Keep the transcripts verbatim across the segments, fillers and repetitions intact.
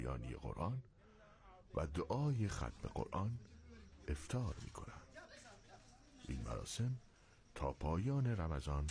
یانی قرآن و دعای ختم قرآن افطار می کنند. این مراسم تا پایان رمضان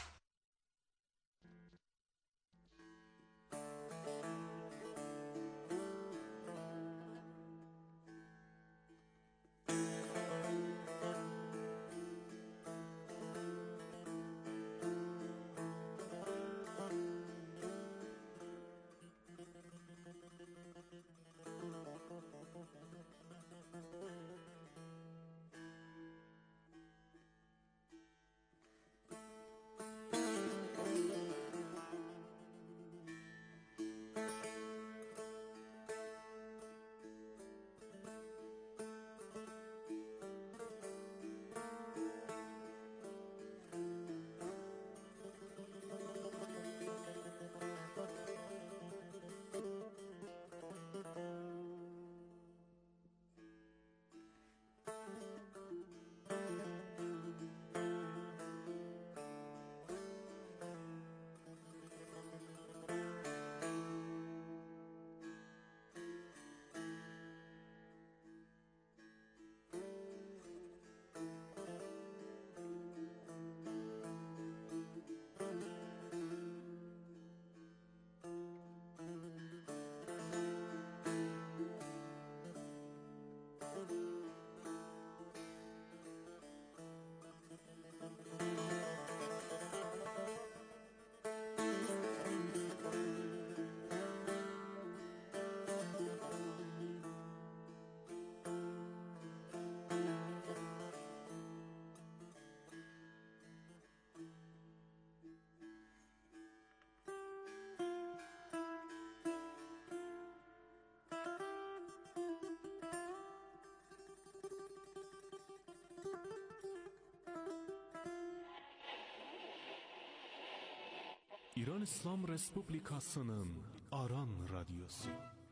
İran İslam Respublikasının Aran Radyosu.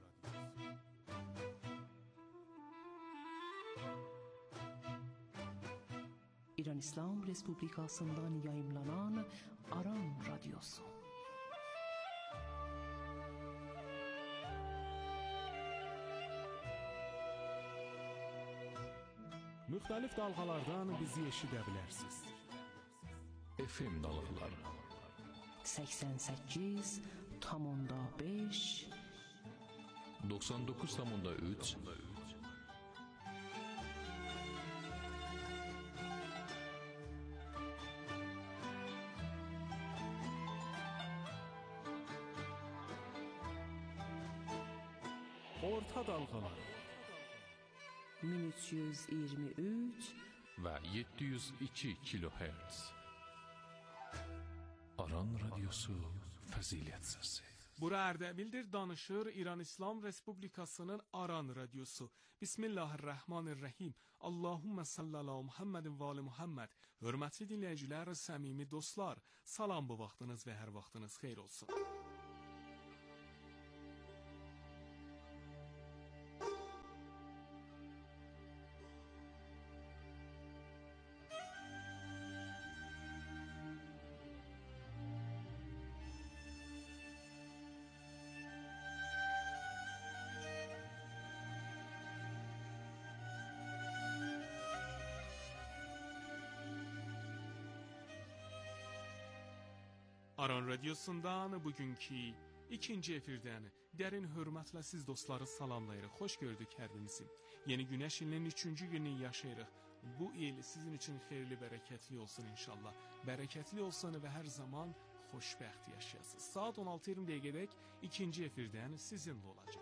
İran İslam Respublikasından yayımlanan Aran Radyosu. Müxtəlif dalğalardan bizi eşidə bilərsiniz. F M dalğaları səksən səkkiz tam beş doxsan doqquz tam üç Orta dalğaları min üç yüz iyirmi üç və yeddi yüz iki kilohertz. Aran Radyosu Fəzilət Səsi. Bura Ərdəbildir, danışır İran İslam Respublikasının Aran Radyosu. Bismillahirrahmanirrahim. Allahümme sallallahu Muhammedin və ali Muhammed. Hörmətli dinləyicilər, səmimi dostlar, salam bu vaxtınız və hər vaxtınız xeyir olsun. Aran Radyosundan bugünkü ikinci efirdən dərin hörmətlə siz dostları salamlayırıq. Xoş gördük hər birinizi. Yeni Günəş ilinin üçüncü gününü yaşayırıq. Bu il sizin üçün xeyirli, bərəkətli olsun inşallah. Bərəkətli olsun və hər zaman xoşbəxt yaşayasınız. Saat on altı iyirmi dəqiqədək ikinci efirdən sizinlə olacaq.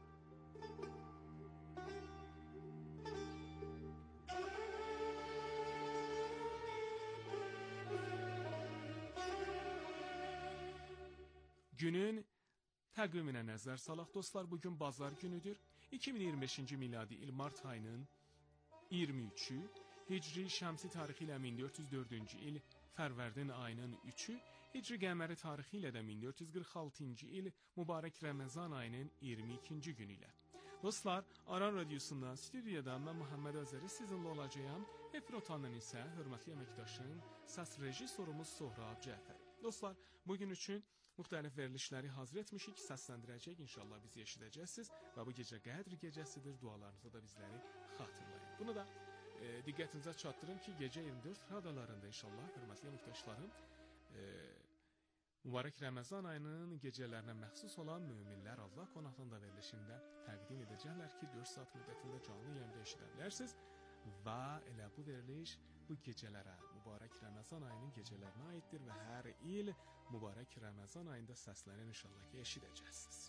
Günün təqviminə nəzər salaq dostlar, bugün bazar günüdür. iki min iyirmi beşinci miladi il mart ayının iyirmi üçü, Hicri şəmsi tarixi ilə min dörd yüz dördüncü il Fərvərdin ayının üçü, Hicri qəməri tarixi ilə də min dörd yüz qırx altıncı il mübarək Ramazan ayının iyirmi ikinci günü ilə. Dostlar, Aran Radyosundan, stüdiyadan mən Muhammed Azəri sizinlə olacağım. Efir otandan isə hörmətli əməkdaşım, səs rejissorumuz Sohrab Cəfəri. Dostlar, bugün üçün müxtəlif verilişləri hazır etmişik, səsləndirəcək, inşallah bizi eşidəcəksiniz və bu gecə Qədr gecəsidir, dualarınızda da bizləri xatırlayın. Bunu da e, diqqətinizə çatdırım ki, gecə iyirmi dörd radalarında inşallah, hörmətli əməkdaşlarım, e, mübarək Ramazan ayının gecələrinə məxsus olan Möminlər Allah qonaqlığında verilişində təqdim edəcəklər ki, dörd saat müddətində canlı yayında eşidə bilərsiniz və elə bu veriliş bu gecələrə, mübarək Ramazan ayının gecələrinə aiddir və hər il mübarək Ramazan ayında səslənir, inşallah ki, eşidəcəksiniz.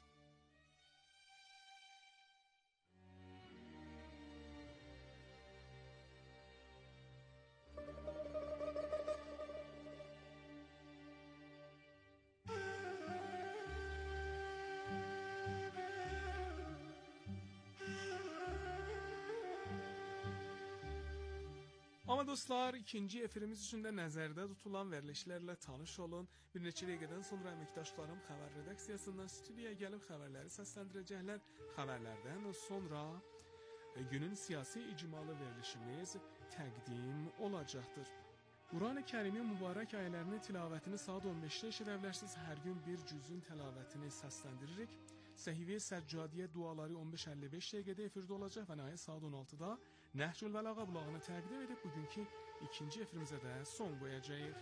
Amma dostlar, ikinci efirimiz üçün də nəzərdə tutulan verilişlərlə tanış olun. Bir neçə dəqiqədən sonra əməkdaşlarım xəbər redaksiyasından studiyaya gəlib xəbərləri səsləndirəcəklər. Xəbərlərdən sonra günün siyasi icmalı verilişimiz təqdim olacaqdır. Quran-ı Kərimin mübarək ayələrini tilavətini saat on beşdə eşidə bilərsiniz. Hər gün bir cüzün tilavətini səsləndiririk. Səhifə Səccadiyə duaları on beş əlli beş dəqiqədə efirdə olacaq və nəhayət saat on altıda Nəhcül Bəlağa blağını təqdim edib bugünkü ikinci efirimizə də son qoyacağıq.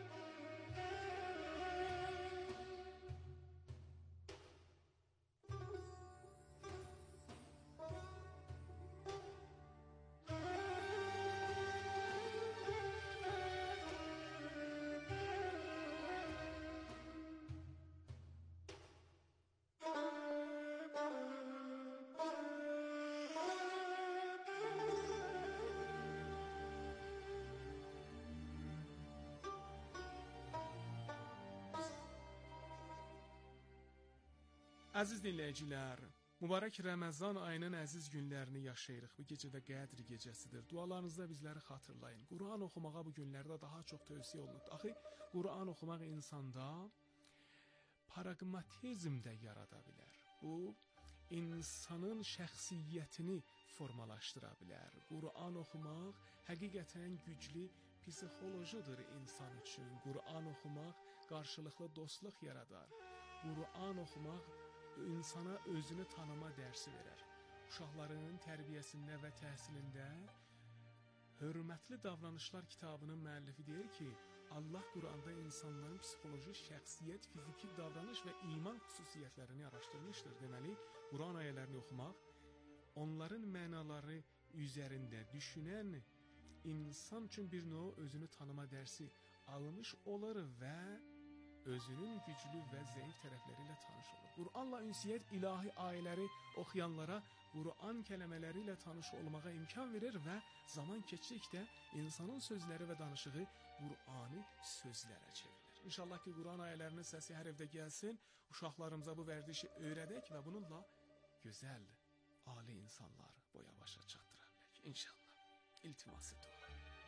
Əziz dinləyicilər, mübarək Ramazan ayının əziz günlərini yaşayırıq. Bu gecə də Qədr gecəsidir. Dualarınızda bizləri xatırlayın. Quran oxumağa bu günlərdə daha çox tövsiyə olunur. Axı, Quran oxumaq insanda praqmatizm də yarada bilər. Bu, insanın şəxsiyyətini formalaşdıra bilər. Quran oxumaq həqiqətən güclü psixolojidir insan üçün. Quran oxumaq qarşılıqlı dostluq yaradar. Quran oxumaq insana özünü tanıma dərsi verər. Uşaqların tərbiyəsində və təhsilində Hörmətli Davranışlar kitabının müəllifi deyir ki, Allah Quranda insanların psixoloji, şəxsiyyət, fiziki davranış və iman xüsusiyyətlərini araşdırmışdır. Deməli, Quran ayələrini oxumaq, onların mənaları üzərində düşünən insan üçün bir növ özünü tanıma dərsi almış olur və özünün güclü və zəif tərəfləri ilə tanış olur. Quranla ünsiyyət ilahi ayələri oxuyanlara Quran kələmələri ilə tanış olmağa imkan verir və zaman keçdikdə insanın sözləri və danışığı Qurani sözlərə çevrilir. İnşallah ki, Quran ayələrinin səsi hər evdə gəlsin, uşaqlarımıza bu vərdişi öyrədək və bununla gözəl, ali insanlar boya başa çatdıra bilək. İnşallah. İltiması dua.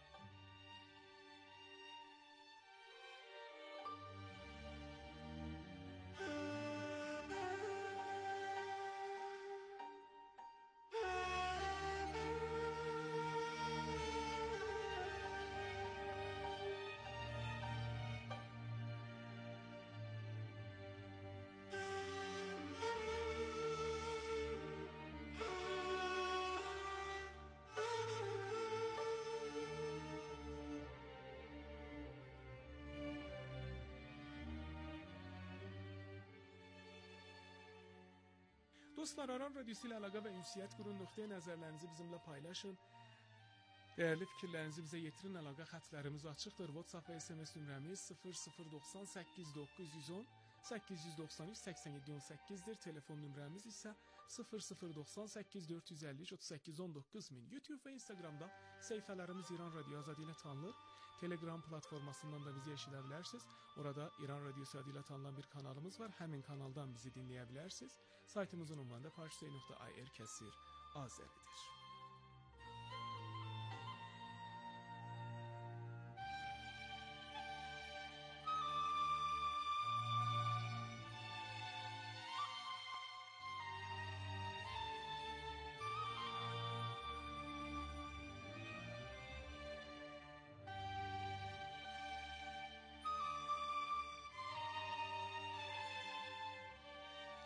Dostlar, Aran Radyosu ilə əlaqə və ünsiyyət qurun, nöqtəyə nəzərlərinizi bizimlə paylaşın. Dəyərli fikirlərinizi bizə yetirin, əlaqə xətlərimiz açıqdır. WhatsApp və S M S nömrəmiz sıfır sıfır doxsan səkkiz doqquz yüz on səkkiz yüz doxsan üç səksən yeddi on səkkizdir. Telefon nömrəmiz isə sıfır sıfır doxsan səkkiz dörd yüz əlli üç otuz səkkiz on doqquz min. YouTube və Instagramda səhifələrimiz İran Radyo adı ilə tanınır. Telegram platformasından da bizi eşidə bilərsiniz. Orada İran Radyosu adı ilə tanınan bir kanalımız var. Həmin kanaldan bizi dinləyə bilərsiniz. Saytımızın ünvanı da parçay nöqtə i r kəsir azəridir.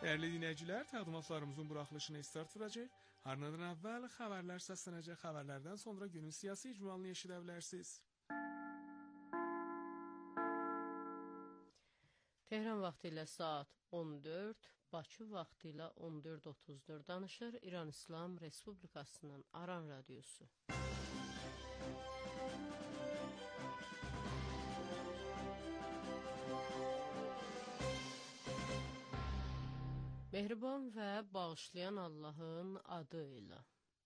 Dəyərli dinləyicilər, təqdimatlarımızın buraxılışına start vuracaq. Harnadan əvvəl xəbərlər səslənəcək. Xəbərlərdən sonra günün siyasi icmalını eşidə bilərsiniz. Tehran vaxtı ilə saat on dörd, Bakı vaxtı ilə on dörd otuz dörd danışır İran İslam Respublikasının Aran Radiosu. Mehriban və bağışlayan Allahın adı ilə.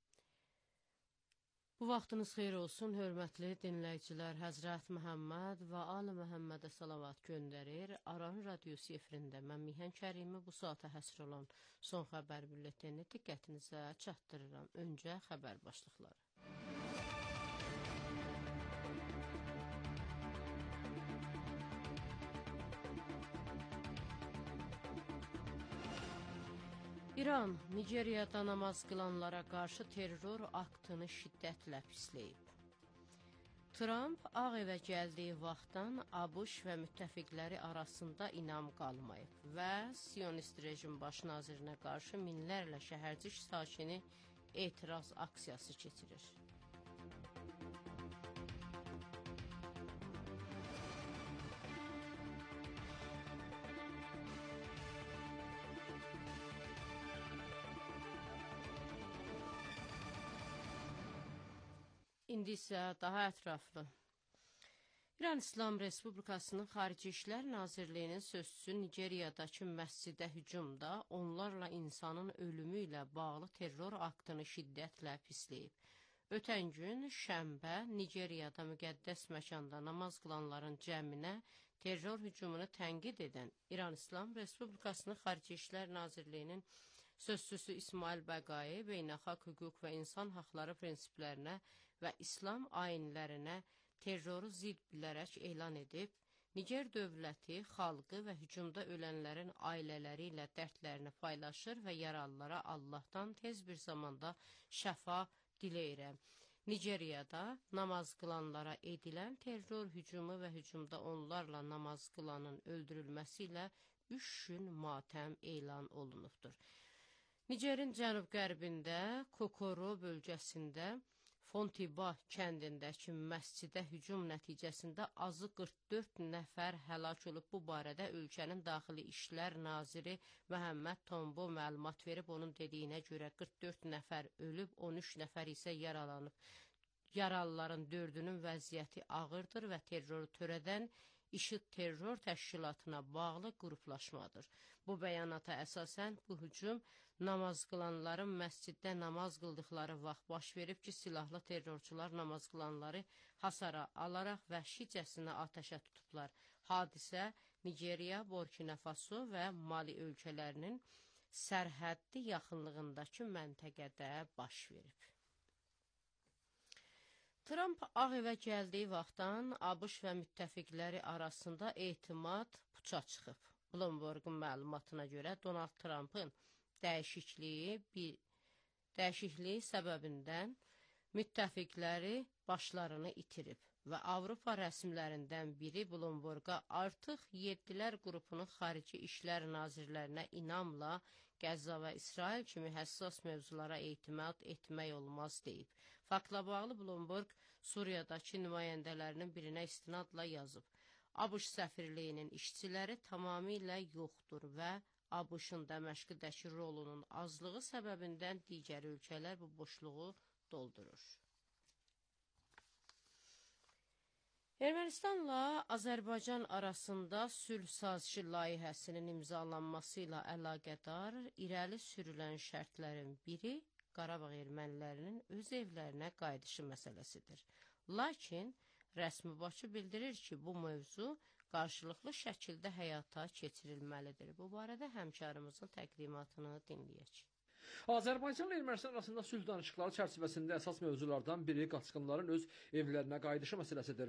Bu vaxtınız xeyir olsun, hörmətli dinləyicilər. Həzrət Məhəmməd və Ali Məhəmmədə salavat göndərir. Aran Radiosu efirində mən Mihan Kərimi bu saata həsr olan son xəbər bülletini diqqətinizə çatdırıram. Öncə xəbər başlıqları. İran, Nigeriyada namaz qılanlara qarşı terror aktını şiddətlə pisləyib. Trump Ağ evə gəldiyi vaxtdan ABŞ və müttəfiqləri arasında inam qalmayıb və Siyonist rejim baş nazirinə qarşı minlərlə şəhərcik sakini etiraz aksiyası keçirir. İndi isə daha ətraflı. İran İslam Respublikasının Xarici İşlər Nazirliyinin sözçüsü Nigeriyadakı məscidə hücumda onlarla insanın ölümü ilə bağlı terror aktını şiddətlə pisləyib. Ötən gün şənbə Nigeriyada müqəddəs məkanda namaz qılanların cəminə terror hücumunu tənqid edən İran İslam Respublikasının Xarici İşlər Nazirliyinin sözçüsü İsmail Bəqai beynəlxalq hüquq və insan haqları prinsiplərinə və İslam ayinlərinə terroru zidd bilərək elan edib, Niger dövləti, xalqı və hücumda ölənlərin ailələri ilə dərdlərini paylaşır və yaralılara Allahdan tez bir zamanda şəfa diləyirəm. Nigeriyada namaz qılanlara edilən terror hücumu və hücumda onlarla namaz qılanın öldürülməsi ilə üç gün matəm elan olunubdur. Nigerin cənub-qərbində Kokoro bölgəsində Fontiba kəndindəki məscidə hücum nəticəsində azı qırx dörd nəfər həlak olub. Bu barədə ölkənin Daxili İşlər Naziri Məhəmməd Tombo məlumat verib. Onun dediyinə görə qırx dörd nəfər ölüb, on üç nəfər isə yaralanıb. Yaralıların dördünün vəziyyəti ağırdır və terroru törədən İŞİD terror təşkilatına bağlı qruplaşmadır. Bu bəyanata əsasən bu hücum namaz qılanların məsciddə namaz qıldıqları vaxt baş verib ki, silahlı terrorçular namaz qılanları hasara alaraq vəhşicəsinə atəşə tutublar. Hadisə Nigeriya, Burkina Faso və Mali ölkələrinin sərhəddi yaxınlığındakı məntəqədə baş verib. Trump Ağ evə gəldiyi vaxtdan ABŞ və müttəfiqləri arasında etimad puça çıxıb. Bloomberg'un məlumatına görə Donald Trump'ın dəyişikliyi, bir, dəyişikliyi səbəbindən müttəfiqləri başlarını itirib və Avropa rəsmilərindən biri Bloomberg'a artıq Yeddilər qrupunun xarici işlər nazirlərinə inamla Qəzza və İsrail kimi həssas mövzulara etimad etmək olmaz deyib. Faktla bağlı Bloomberg Suriyadakı nümayəndələrinin birinə istinadla yazıb. ABŞ səfirliyinin işçiləri tamamilə yoxdur və ABŞ-ın Dəməşqdəki rolunun azlığı səbəbindən digər ölkələr bu boşluğu doldurur. Ermənistanla Azərbaycan arasında sülh sazişi layihəsinin imzalanması ilə əlaqədar irəli sürülən şərtlərin biri Qarabağ ermənilərinin öz evlərinə qayıdışı məsələsidir. Lakin rəsmi Bakı bildirir ki, bu mövzu qarşılıqlı şəkildə həyata keçirilməlidir. Bu barədə həmkarımızın təqdimatını dinləyək. Azərbaycanla Ermənistan arasında sülh danışıqları çərçivəsində əsas mövzulardan biri qaçqınların öz evlərinə qayıdışı məsələsidir.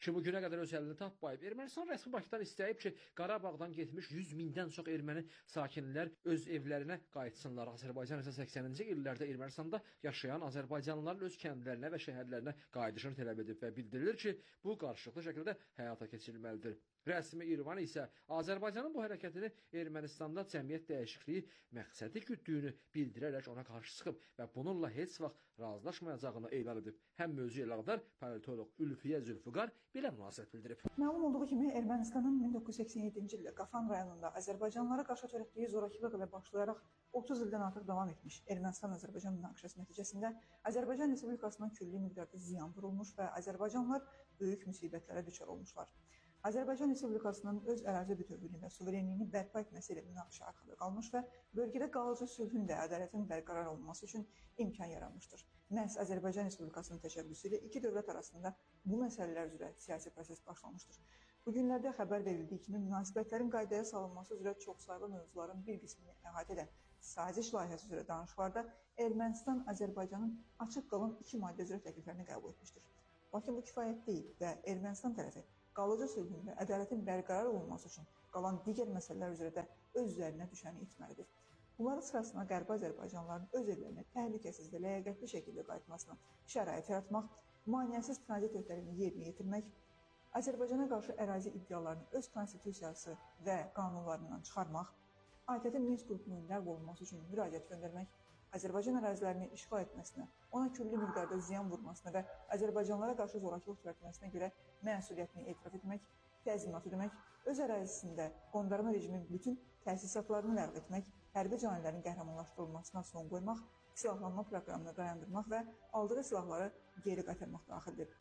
ki, bu günə qədər öz əlini tapmayıb. Ermənistan rəsmi Bakıdan istəyib ki, Qarabağdan getmiş yüz mindən çox erməni sakinlər öz evlərinə qayıtsınlar. Azərbaycan isə səksəninci illərdə Ermənistanda yaşayan azərbaycanlıların öz kəndlərinə və şəhərlərinə qayıdışını tələb edib və bildirilir ki, bu qarşılıqlı şəkildə həyata keçirilməlidir. Rəsmi İrəvan isə Azərbaycanın bu hərəkətini Ermənistanda cəmiyyət dəyişikliyi məqsədi güddüyünü bildirərək ona qarşı çıxıb və bununla heç vaxt razılaşmayacağını elan edib. Həm mövzu ilə əlaqədar politoloq Ülfiyə Zülfüqar belə münasibət bildirib. Məlum olduğu kimi Ermənistanın min doqquz yüz səksən yeddinci ildə Qafan rayonunda azərbaycanlılara qarşı törətdiyi zorakılıq ilə başlayaraq otuz ildən artıq davam etmiş Ermənistan-Azərbaycan münaqişəsi nəticəsində Azərbaycan Respublikasına külli miqdarda ziyan vurulmuş və azərbaycanlılar böyük müsibətlərə düçar olmuşlar. Azərbaycan Respublikasının öz ərazi bütövlüyünü və suverenliyini bərpa etməsi ilə münaqişə arxada qalmış və bölgədə qalıcı sülhün və ədalətin bərqərar olunması üçün imkan yaranmışdır. Məhz Azərbaycan Respublikasının təşəbbüsü ilə iki dövlət arasında bu məsələlər üzrə siyasi proses başlamışdır. Bu günlərdə xəbər verildiyi kimi münasibətlərin qaydaya salınması üzrə çoxsaylı mövzuların bir qismini əhatə edən saziş layihəsi üzrə danışıqlarda Ermənistan Azərbaycanın açıq qalan iki maddə üzrə təkliflərini qəbul etmişdir. Lakin bu kifayət deyil və Ermənistan tərəfi qalıcı sülhün və ədalətin bərqərar olunması üçün qalan digər məsələlər üzrə də öz üzərinə düşəni etməlidir. Bunların sırasına Qərbi Azərbaycanlıların öz evlərinə təhlükəsiz və ləyaqətli şəkildə qayıtmasına şərait yaratmaq, maneəsiz tranzit öhdəliyini yerinə yetirmək, Azərbaycana qarşı ərazi iddialarını öz konstitusiyası və qanunlarından çıxarmaq, A T T Minsk qrupunun ləğv olunması üçün müraciət göndərmək, Azərbaycan ərazilərini işğal etməsinə, ona külli miqdarda ziyan vurmasına və Azərbaycanlılara qarşı zorakılıq törətməsinə görə məsuliyyətini etiraf etmək, təzminat ödəmək, öz ərazisində qondarma rejimin bütün təsisatlarını ləğv etmək, hərbi canilərin qəhrəmanlaşdırılmasına son qoymaq, silahlanma proqramını dayandırmaq və aldığı silahları geri qaytarmaq daxildir.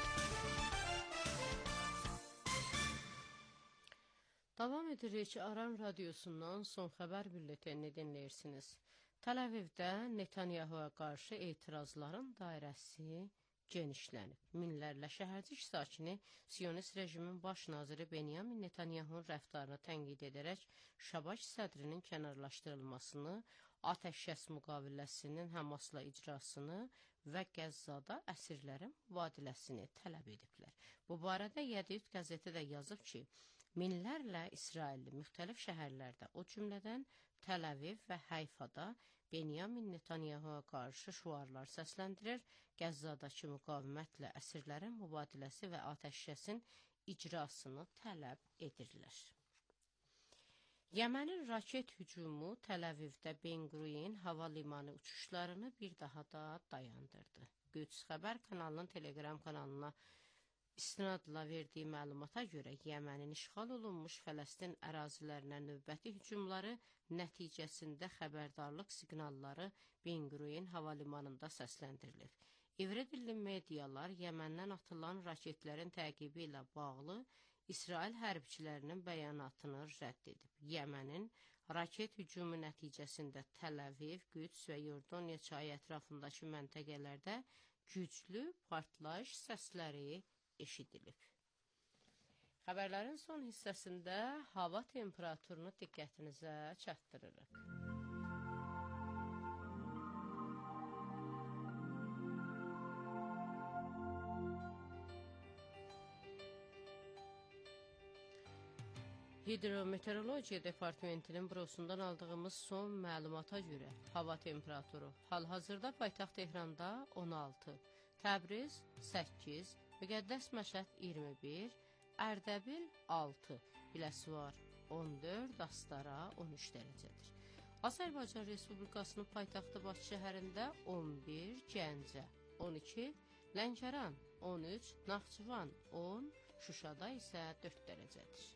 Davam edirik Aran radiosundan son xəbər bülletenini dinləyirsiniz. Təl-Əvivdə Netanyahuya qarşı etirazların dairəsi genişlənib. Minlərlə şəhərcik sakini Siyonist rejimin baş naziri Benyamin Netanyahunun rəftarını tənqid edərək Şabaş sədrinin kənarlaşdırılmasını, atəşkəs müqaviləsinin Həmasla icrasını və Qəzzada əsirlərin mübadiləsini tələb ediblər. Bu barədə Yediyut qəzeti də yazıb ki, minlərlə İsrailli müxtəlif şəhərlərdə, o cümlədən Təl-Əviv və Hayfada Benyamin Netanyahuya qarşı şüarlar səsləndirir, Qəzzadakı müqavimətlə əsirlərin mübadiləsi və atəşkəsin icrasını tələb edirlər. Yəmənin raket hücumu Təl-Əvivdə Ben Gurion hava limanı uçuşlarını bir daha da dayandırdı. Qüds xəbər kanalının Telegram kanalına İstinadla verdiyi məlumata görə Yəmənin işğal olunmuş Fələstin ərazilərinə növbəti hücumları nəticəsində xəbərdarlıq siqnalları Ben Gurion hava limanında səsləndirilib. İvri dilli medialar Yəməndən atılan raketlərin təqibi ilə bağlı İsrail hərbçilərinin bəyanatını rədd edib. Yəmənin raket hücumu nəticəsində Təl-Əviv, Qüds və Yordaniya çayı ətrafındakı məntəqələrdə güclü partlayış səsləri eşidilib. Xəbərlərin son hissəsində hava temperaturunu diqqətinizə çatdırırıq. Hidrometeorologiya Departamentinin bürosundan aldığımız son məlumata görə hava temperaturu hal-hazırda paytaxt Tehranda on altı, Təbriz səkkiz, Müqəddəs Məşəd iyirmi bir, Ərdəbil altı, Biləsuvar on dörd, Astara on üç dərəcədir. Azərbaycan Respublikasının paytaxtı Bakı şəhərində on bir, Gəncə on iki, Lənkəran on üç, Naxçıvan on, Şuşada isə dörd dərəcədir.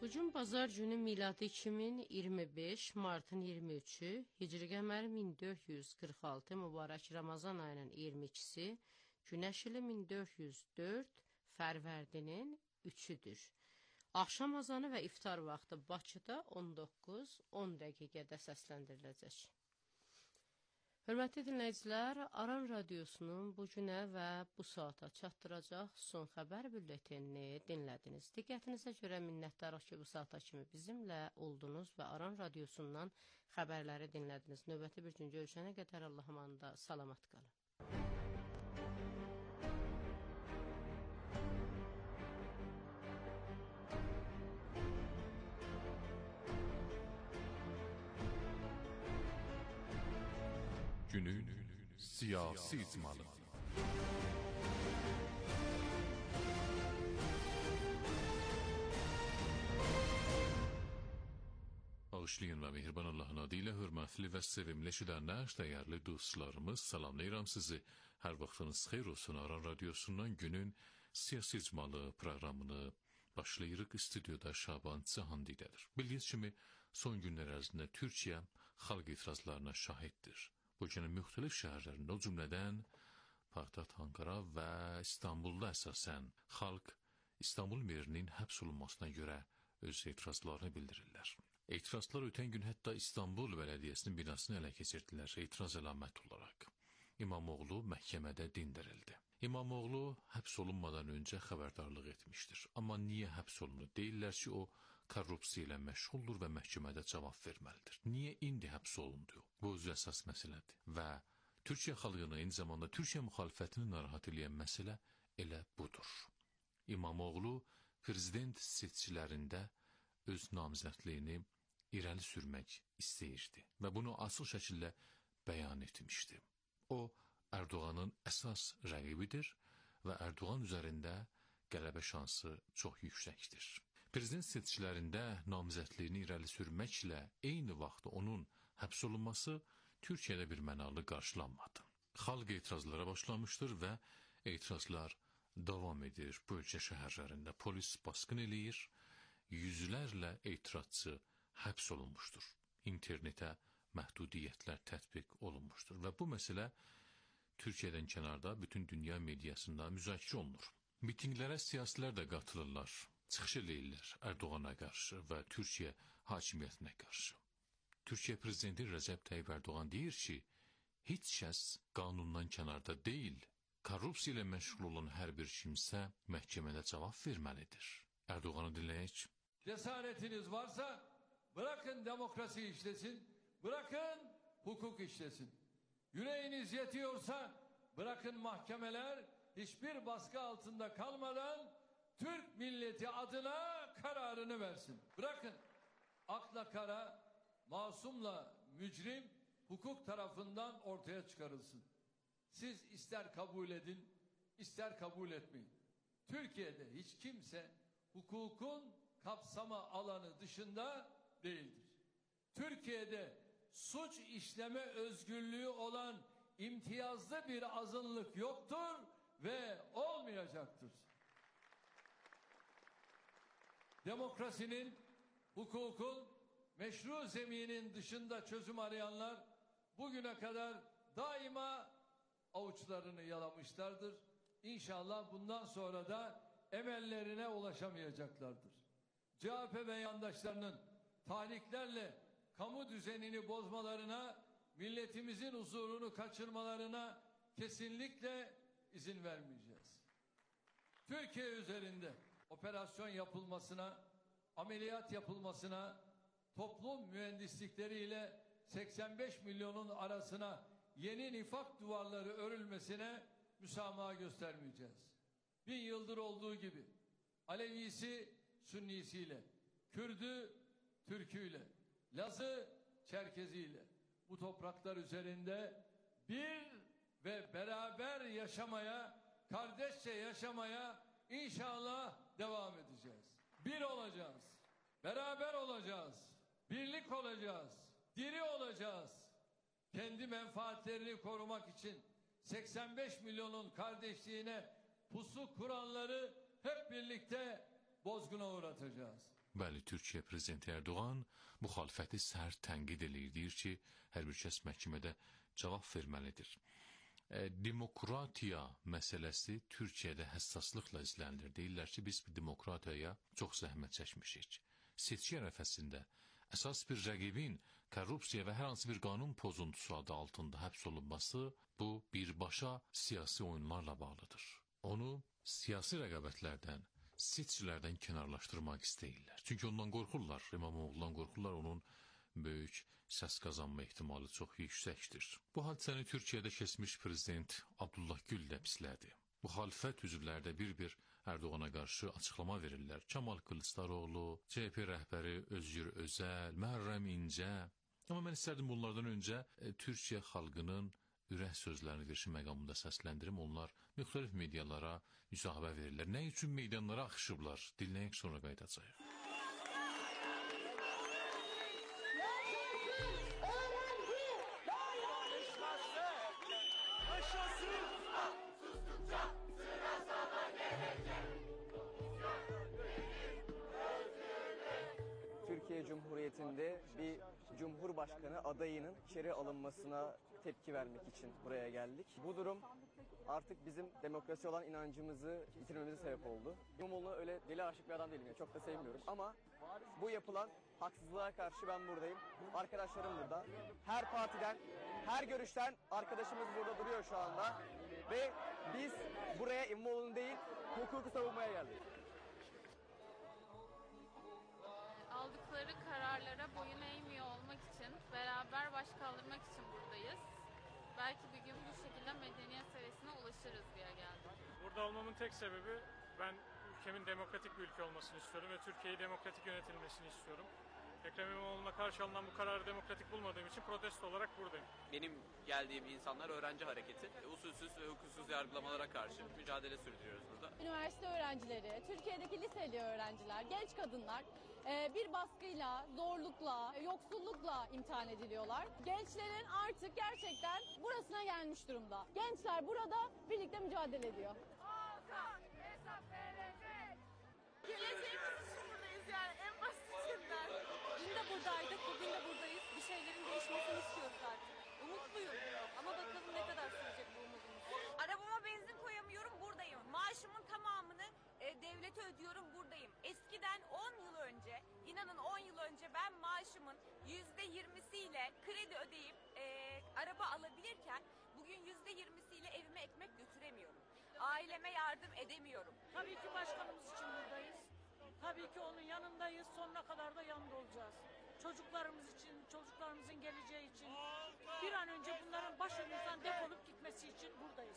Bugün bazar günü miladi iki min iyirmi beş, martın iyirmi üçü, Hicri qəməri min dörd yüz qırx altı, mübarək Ramazan ayının iyirmi ikisi, Günəş ili min dörd yüz dörd, Fərvərdinin üçüdür. Axşam azanı və iftar vaxtı Bakıda on doqquz on dəqiqədə səsləndiriləcək. Hörmətli dinləyicilər, Aran Radiosunun bu günə və bu saata çatdıracaq son xəbər bülletenini dinlədiniz. Diqqətinizə görə minnətdarıq ki, bu saata kimi bizimlə oldunuz və Aran Radiosundan xəbərləri dinlədiniz. Növbəti bir gün görüşənə qədər Allah'a əmanında salamat qalın. Günün siyasi icmalı. Bağışlayın və mehriban Allahın adıyla hörmətli və sevimli eşidənlər, dəyərli dostlarımız, salamlayıram sizi. Hər vaxtınız xeyir olsun. Aran Radiosundan günün siyasi icmalı proqramını başlayırıq. Stüdyoda Şaban Cahandidədir. Bildiyiniz kimi, son günlər ərzində Türkiyə xalq etirazlarına şahiddir. Bu günün müxtəlif şəhərlərində, o cümlədən Bağdad, Ankara və İstanbulda əsasən xalq İstanbul merinin həbs olunmasına görə öz etirazlarını bildirirlər. Etirazlar ötən gün hətta İstanbul Bələdiyyəsinin binasını ələ keçirdilər, etiraz əlaməti olaraq. İmamoğlu məhkəmədə dindirildi. İmamoğlu həbs olunmadan öncə xəbərdarlıq etmişdir. Amma niyə həbs olundu? Deyirlər ki, o korrupsiya ilə məşğuldur və məhkəmədə cavab verməlidir. Niyə indi həbs olundu? Bu özü əsas məsələdir. Və Türkiyə xalqını, eyni zamanda Türkiyə müxalifətini narahat edən məsələ elə budur. İmamoğlu prezident seçkilərində öz namizədliyini irəli sürmək istəyirdi və bunu açıq şəkildə bəyan etmişdi. O, Erdoğanın əsas rəqibidir və Erdoğan üzərində qələbə şansı çox yüksəkdir. Prezident seçkilərində namizədliyini irəli sürməklə eyni vaxtda onun həbs olunması Türkiyədə bir mənalı qarşılanmadı. Xalq etirazlara başlamışdır və etirazlar davam edir. Bu ölkə şəhərlərində polis baskın eləyir, yüzlərlə etirazçı həbs olunmuşdur. İnternetə məhdudiyyətlər tətbiq olunmuşdur və bu məsələ Türkiyədən kənarda bütün dünya mediasında müzakirə olunur. Mitinqlərə siyasilər də qatılırlar. Çıxış eləyirlər Erdoğana qarşı və Türkiyə hakimiyyətinə qarşı. Türkiyə prezidenti Rəcəb Tayyip Erdoğan deyir ki, heç kəs qanundan kənarda deyil, korrupsiya ilə məşğul olan hər bir kimsə məhkəmədə cavab verməlidir. Erdoğan'ı dinləyək. Cesaretiniz varsa bırakın demokrasi işlesin, bırakın hukuk işlesin. Yüreğiniz yetiyorsa bırakın mahkemeler hiçbir baskı altında kalmadan Türk milleti adına kararını versin. Bırakın akla kara, masumla mücrim hukuk tarafından ortaya çıkarılsın. Siz ister kabul edin, ister kabul etmeyin. Türkiye'de hiç kimse hukukun kapsama alanı dışında değildir. Türkiye'de suç işleme özgürlüğü olan imtiyazlı bir azınlık yoktur ve olmayacaktır. Demokrasinin, hukukun, meşru zeminin dışında çözüm arayanlar bugüne kadar daima avuçlarını yalamışlardır. İnşallah bundan sonra da emellerine ulaşamayacaklardır. C H P ve yandaşlarının tahrikklerle kamu düzenini bozmalarına, milletimizin huzurunu kaçırmalarına kesinlikle izin vermeyeceğiz. Türkiye üzerinde operasyon yapılmasına, ameliyat yapılmasına, toplum mühendislikleriyle seksen beş milyonun arasına yeni nifak duvarları örülmesine müsamaha göstermeyeceğiz. Bin yıldır olduğu gibi Alevisi Sünnisiyle, Kürdü Türküyle, Lazı Çerkeziyle bu topraklar üzerinde bir ve beraber yaşamaya, kardeşçe yaşamaya İnşallah devam edeceğiz. Bir olacağız. Beraber olacağız. Birlik olacağız. Diri olacağız. Kendi menfaatlerini korumak için seksen beş milyonun kardeşliğine pusu kuranları hep birlikte bozguna uğratacağız. Bəli, Türkiyə prezidenti Erdoğan müxalifəti sərt tənqid eləyir, deyir ki, hər bir kəs məhkəmədə cavab verməlidir. E, demokratiya məsələsi Türkiyədə həssaslıqla izlənilir. Deyirlər ki, biz bu demokratiyaya çox zəhmət çəkmişik. Seçki ərəfəsində əsas bir rəqibin korrupsiya və hər hansı bir qanun pozuntusu adı altında həbs olunması bu birbaşa siyasi oyunlarla bağlıdır. Onu siyasi rəqabətlərdən, seçkilərdən kənarlaşdırmaq istəyirlər. Çünki ondan qorxurlar, İmamoğlu'dan qorxurlar, onun böyük səs qazanma ehtimalı çox yüksəkdir. Bu hadisəni Türkiyədə keçmiş prezident Abdullah Gül də pislədi. Müxalifət üzvləri də bir-bir Erdoğana qarşı açıqlama verirlər. Kemal Kılıçdaroğlu, C H P rəhbəri Özgür Özel, Məhərrəm İnce. Amma mən istərdim bunlardan öncə e, Türkiyə xalqının ürək sözlərini verişi məqamında səsləndirim. Onlar müxtəlif medialara müsahibə verirlər. Nə üçün meydanlara axışıblar? Dinləyək, sonra qayıdacağıq. Türkiye Cumhuriyeti'nde bir Cumhurbaşkanı adayının içeri alınmasına tepki vermek için buraya geldik. Bu durum artık bizim demokrasi olan inancımızı yitirmemize sebep oldu. İmamoğlu öyle deli aşık bir adam değilim ya, çok da sevmiyorum. Ama bu yapılan haksızlığa karşı ben buradayım. Arkadaşlarım burada. Her partiden, her görüşten arkadaşımız burada duruyor şu anda. Ve biz buraya İmamoğlu'nu değil, hukuku savunmaya geldik. Aldıkları kararlara boyun eğmiyor olmak için, beraber baş kaldırmak için buradayız. Belki bir gün bu şekilde medeniyet seviyesine ulaşırız diye geldim. Burada olmamın tek sebebi, ben ülkemin demokratik bir ülke olmasını istiyorum ve Türkiye'yi demokratik yönetilmesini istiyorum. Ekrem İmamoğlu'na karşı alınan bu kararı demokratik bulmadığım için protesto olarak buradayım. Benim geldiğim insanlar öğrenci hareketi. Usulsüz ve hukuksuz yargılamalara karşı mücadele sürdürüyoruz burada. Üniversite öğrencileri, Türkiye'deki liseli öğrenciler, genç kadınlar bir baskıyla, zorlukla, yoksullukla imtihan ediliyorlar. Gençlerin artık gerçekten burasına gelmiş durumda. Gençler burada birlikte mücadele ediyor. Hakan hesap verecek. Geleceğimiz için buradayız yani en basitinden. Dün de buradaydık, bugün de buradayız. Bir şeylerin değişmesini istiyoruz artık. Umutluyum ama bakalım ne kadar sürecek bu umudumuz. Arabama benzin koyamıyorum, buradayım. Maaşımın tamamını e, devlete ödüyorum, buradayım. Eskiden on yıl önce, inanın on yıl önce ben maaşımın yüzde yirmisiyle kredi ödeyip e, araba alabilirken bugün yüzde yirmisiyle evime ekmek götüremiyorum. Aileme yardım edemiyorum. Tabii ki başkanımız için buradayız. Tabii ki onun yanındayız. Sonuna kadar da yanında olacağız. Çocuklarımız için, çocuklarımızın geleceği için, bir an önce bunların başımızdan defolup gitmesi için buradayız.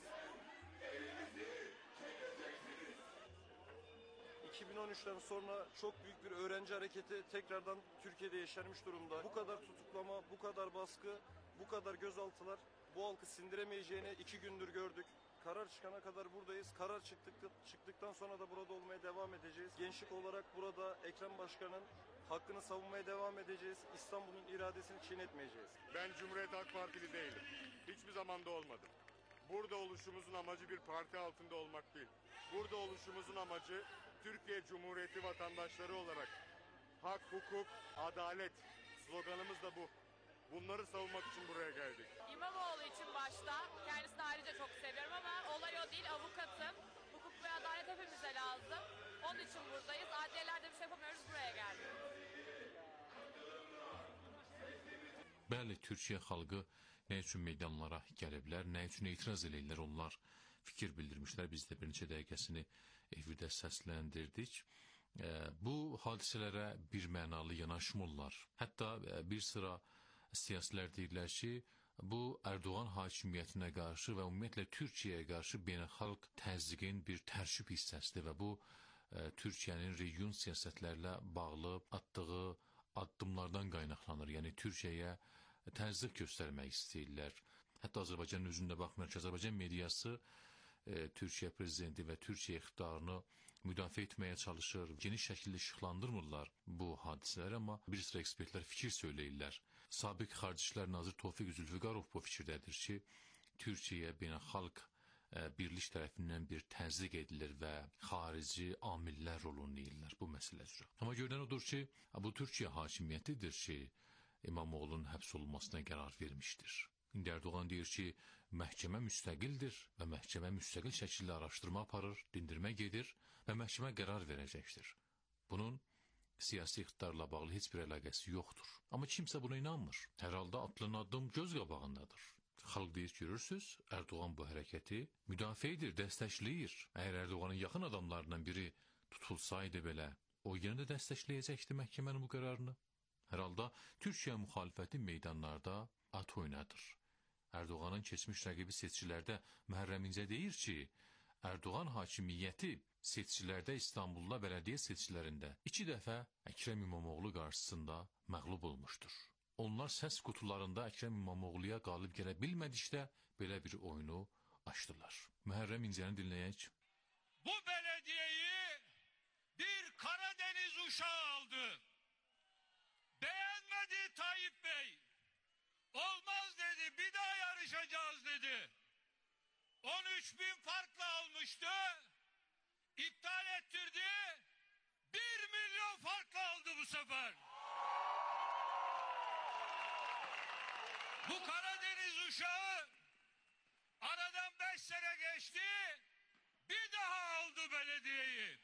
iki bin on üçten sonra çok büyük bir öğrenci hareketi tekrardan Türkiye'de yeşermiş durumda. Bu kadar tutuklama, bu kadar baskı, bu kadar gözaltılar bu halkı sindiremeyeceğini iki gündür gördük. Karar çıkana kadar buradayız. Karar çıktık, çıktıktan sonra da burada olmaya devam edeceğiz. Gençlik olarak burada Ekrem Başkan'ın hakkını savunmaya devam edeceğiz. İstanbul'un iradesini çiğnetmeyeceğiz. Ben Cumhuriyet Halk Partili değilim. Hiçbir zaman da olmadım. Burada oluşumuzun amacı bir parti altında olmak değil. Burada oluşumuzun amacı Türkiye Cumhuriyeti vatandaşları olarak hak, hukuk, adalet sloganımız da bu. Bunları savunmak için buraya geldik. İmamoğlu için başta, kendisini ayrıca çok seviyorum ama olay o değil, avukatım. Hukuk ve adalet hepimize lazım. Onun için buradayız. Adliyelerde bir şey yapamıyoruz, buraya geldik. Bəli, Türkiyə xalqı nə üçün meydanlara gəliblər, nə üçün etiraz eləyirlər, onlar fikir bildirmişlər. Biz də bir neçə dəqiqəsini efirdə səsləndirdik. Bu hadisələrə bir mənalı yanaşmırlar. Hətta bir sıra siyasilər deyirlər ki, bu Erdoğan hakimiyyətinə qarşı və ümumiyyətlə Türkiyəyə qarşı beynəlxalq təzyiqin bir tərkib hissəsidir və bu e, Türkiyənin region siyasətlərlə bağlı atdığı addımlardan qaynaqlanır. Yəni Türkiyəyə təzyiq göstərmək istəyirlər. Hətta Azərbaycanın özündə baxmayaraq ki, Azərbaycan mediası e, Türkiyə prezidenti və Türkiyə iqtidarını müdafiə etməyə çalışır. Geniş şəkildə işıqlandırmırlar bu hadisələri, amma bir sıra ekspertlər fikir söyləyirlər. Sabiq Xarici İşlər Naziri Tofiq Zülfiqarov bu fikirdədir ki, Türkiyəyə beynəlxalq birlik tərəfindən bir təzyiq edilir və xarici amillər rolunu oynayırlar bu məsələ üzrə. Amma görünən odur ki, bu Türkiyə hakimiyyətidir ki, İmamoğlu'nun həbs olunmasına qərar vermişdir. İndi Erdoğan deyir ki, məhkəmə müstəqildir və məhkəmə müstəqil şəkildə araşdırma aparır, dindirmə gedir və məhkəmə qərar verəcəkdir. Bunun siyasi iqtidarla bağlı heç bir əlaqəsi yoxdur. Amma kimsə buna inanmır. Hər halda atılan addım göz qabağındadır. Xalq deyir, görürsüz, Erdoğan bu hərəkəti müdafiə edir, dəstəkləyir. Əgər Erdoğanın yaxın adamlarından biri tutulsaydı belə, o yenə də dəstəkləyəcəkdi məhkəmənin bu qərarını. Hər halda Türkiyə müxalifəti meydanlarda at oynadır. Erdoğanın keçmiş rəqibi seçkilərdə Mühərrəm İnce deyir ki, Erdoğan hakimiyyəti seçkilərdə İstanbulda bələdiyyə seçkilərində iki dəfə Əkrəm İmamoğlu qarşısında məğlub olmuşdur. Onlar səs qutularında Əkrəm İmamoğlu'ya qalib gələ bilmədikdə belə bir oyunu açdılar. Mühərrəm İnce'ni dinləyək. Bu belediyeyi bir Karadeniz uşağı aldı. Beğenmedi Tayyip Bey. Olmaz dedi, bir daha yarışacağız dedi. on üç bin farkla almıştı. İptal ettirdi. bir milyon farkla aldı bu sefer. Bu Karadeniz uşağı aradan beş sene geçti. Bir daha aldı belediyeyi.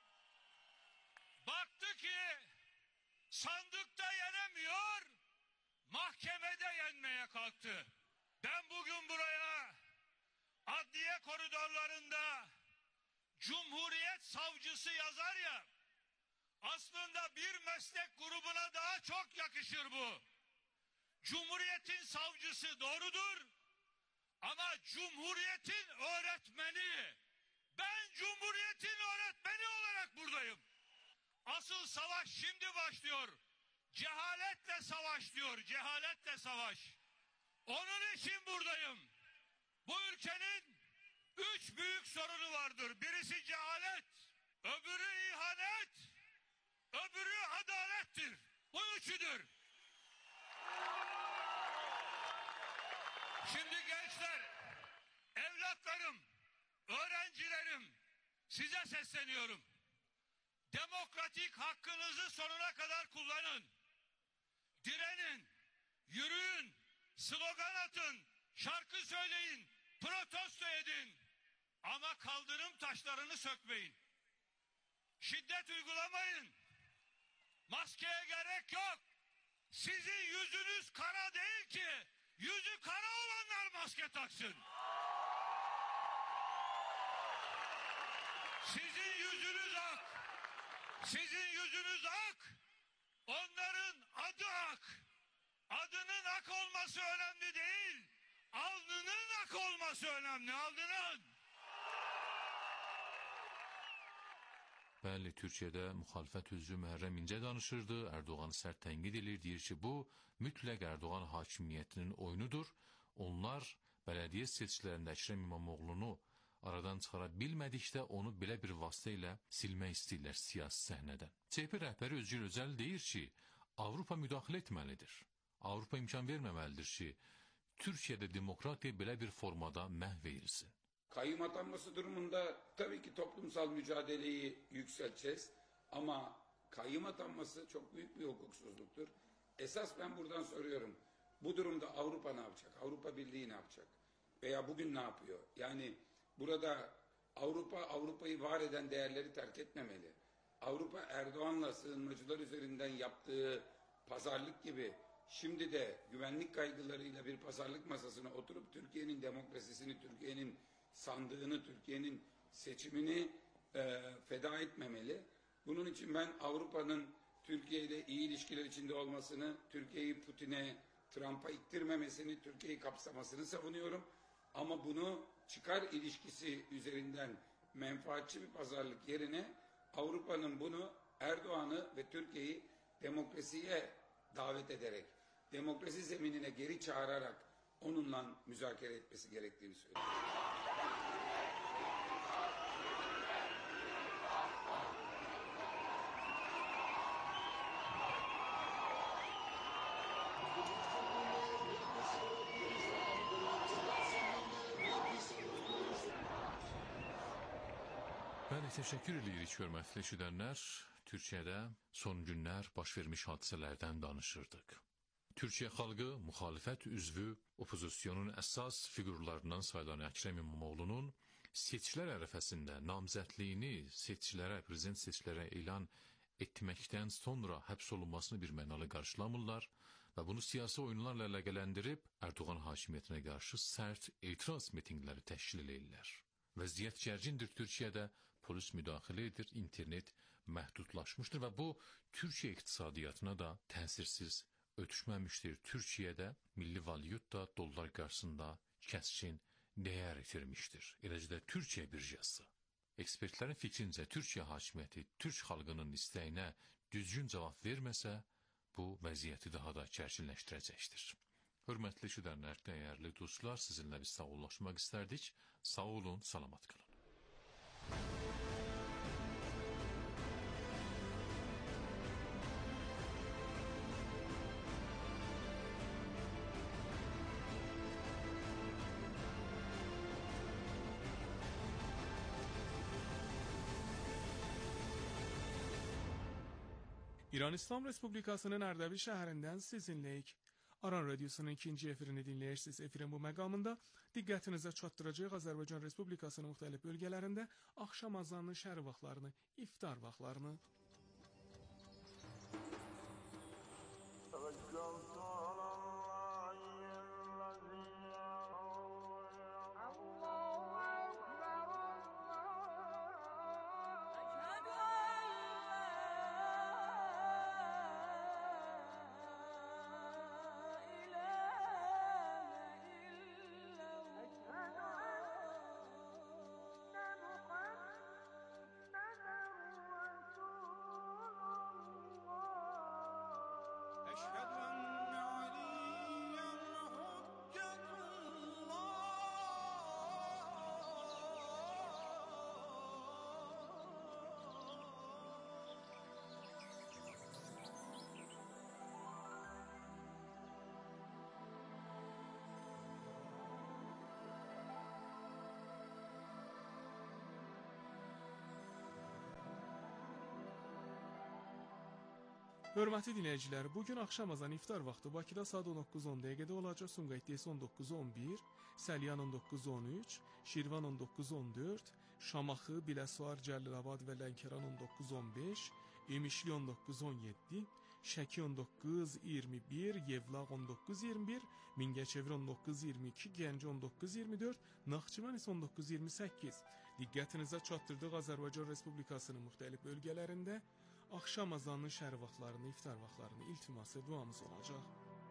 Baktı ki sandıkta yenemiyor, mahkemede yenmeye kalktı. Ben bugün buraya adliye koridorlarında Cumhuriyet savcısı yazar ya, aslında bir meslek grubuna daha çok yakışır bu. Cumhuriyetin savcısı doğrudur ama Cumhuriyetin öğretmeni, ben Cumhuriyetin öğretmeni olarak buradayım. Asıl savaş şimdi başlıyor. Cehaletle savaş diyor, cehaletle savaş. Onun için buradayım. Bu ülkenin üç büyük sorunu vardır. Birisi cehalet, öbürü ihanet, öbürü adalettir. Bu üçüdür. Şimdi gençler, evlatlarım, öğrencilerim, size sesleniyorum. Demokratik hakkınızı sonuna kadar kullanın. Direnin, yürüyün, slogan atın, şarkı söyleyin, protesto edin. Ama kaldırım taşlarını sökmeyin. Şiddet uygulamayın. Maskeye gerek yok. Sizin yüzünüz kara değil ki, yüzü kara olanlar maske taksın. Sizin yüzünüz ak. Sizin yüzünüz ak. Onların adı ak. Adının ak olması önemli değil. Alnının ak olması önemli. Alnının. Bəli, Türkiyədə müxalifət üzvü Mühərrəm İnce danışırdı. Erdoğan'ı sərt tənqid edir, deyir ki, bu mütləq Erdoğan hakimiyyətinin oyunudur. Onlar bələdiyyə seçkilərində Əkrəm İmamoğlu'nu aradan çıxara bilmədikdə onu belə bir vasitə ilə silmək istəyirlər siyasi səhnədən. C H P rəhbəri Özgür Özel deyir ki, Avropa müdaxilə etməlidir. Avropa imkan verməməlidir ki, Türkiye'de demokratiya belə bir formada məhv edilsin. Kayyum atanması durumunda tabii ki toplumsal mücadeleyi yükselteceğiz. Ama kayyum atanması çok büyük bir hukuksuzluktur. Esas ben buradan soruyorum. Bu durumda Avrupa ne yapacak? Avrupa Birliği ne yapacak? Veya bugün ne yapıyor? Yani burada Avrupa, Avrupa'yı var eden değerleri terk etmemeli. Avrupa Erdoğan'la sığınmacılar üzerinden yaptığı pazarlık gibi şimdi de güvenlik kaygılarıyla bir pazarlık masasına oturup Türkiye'nin demokrasisini, Türkiye'nin sandığını, Türkiye'nin seçimini e, feda etmemeli. Bunun için ben Avrupa'nın Türkiye ile iyi ilişkiler içinde olmasını, Türkiye'yi Putin'e, Trump'a ittirmemesini, Türkiye'yi kapsamasını savunuyorum. Ama bunu çıkar ilişkisi üzerinden menfaatçi bir pazarlık yerine Avrupa'nın bunu Erdoğan'ı ve Türkiye'yi demokrasiye davet ederek, demokrasi zeminine geri çağırarak onunla müzakere etmesi gerektiğini söylüyorum. Teşekkür edirik, hörmətli eşidənlər. Türkiyədə son günlər baş vermiş hadisələrdən danışırdıq. Türkiyə xalqı müxalifət üzvü opozisyonun əsas fiqurlarından sayılan Əkrəm İmamoğlu'nun seçkilər ərəfəsində namzədliyini seçkilərə, prezident seçkilərə elan etməkdən sonra həbs olunmasını bir mənalı qarşılamırlar və bunu siyasi oyunlarla əlaqələndirib Erdoğan hakimiyyətinə qarşı sərt etiraz mitinqləri təşkil edirlər. Vəziyyət gərgindir Türkiyədə, polis müdaxilə edir, internet məhdudlaşmışdır və bu Türkiyə iqtisadiyyatına da təsirsiz ötüşməmişdir. Türkiyədə milli valyuta dollar qarşısında kəskin dəyər itirmişdir. Eləcə də Türkiyə birjası. Ekspertlərin fikrincə Türkiyə hakimiyyəti Türk xalqının istəyinə düzgün cavab verməsə, bu vəziyyəti daha da çərçinləşdirəcəkdir. Hörmətli eşidənlər, dəyərli dostlar, sizinlə biz sağollaşmaq istərdik. Sağ olun, salamat qalın. İran İslam Respublikasının Ərdəbil şəhərindən sizinləyik. Aran Radyosu'nun ikinci efirini dinləyirsiniz. Efirin bu məqamında diqqətinizə çatdıracaq Azərbaycan Respublikasının müxtəlif bölgələrində axşam azanının şəhər vaxtlarını, iftar vaxtlarını. Hörmətli dinləyicilər, bugün axşam azan iftar vaxtı Bakıda saat on doqquz on dəqiqədə olacaq. Sumqayıtda isə on doqquz on bir, Səlyan on doqquz on üç, Şirvan on doqquz on dörd, Şamaxı, Biləsuvar, Cəlilabad və Lənkəran on doqquz on beş, İmişli on doqquz on yeddi, Şəki on doqquz iyirmi bir, Yevlaq on doqquz iyirmi bir, Mingəçevir on doqquz iyirmi iki, Gəncə on doqquz iyirmi dörd, Naxçıvan isə on doqquz iyirmi səkkiz. Diqqətinizə çatdırdıq Azərbaycan Respublikasının müxtəlif bölgələrində axşam azanının şəhər vaxtlarını, iftar vaxtlarını iltiması duamız olacaq.